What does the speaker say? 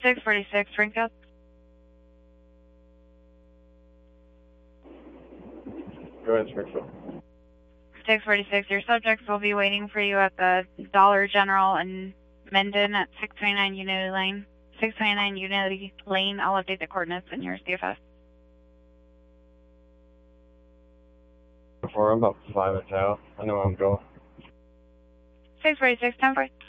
646, Springfield. Go ahead, Springfield. 646, your subjects will be waiting for you at the Dollar General in Mendon at 629 Unity Lane. 629 Unity Lane, I'll update the coordinates in your CFS. Before I'm about 5 minutes out. I know where I'm going. 646, 10-4.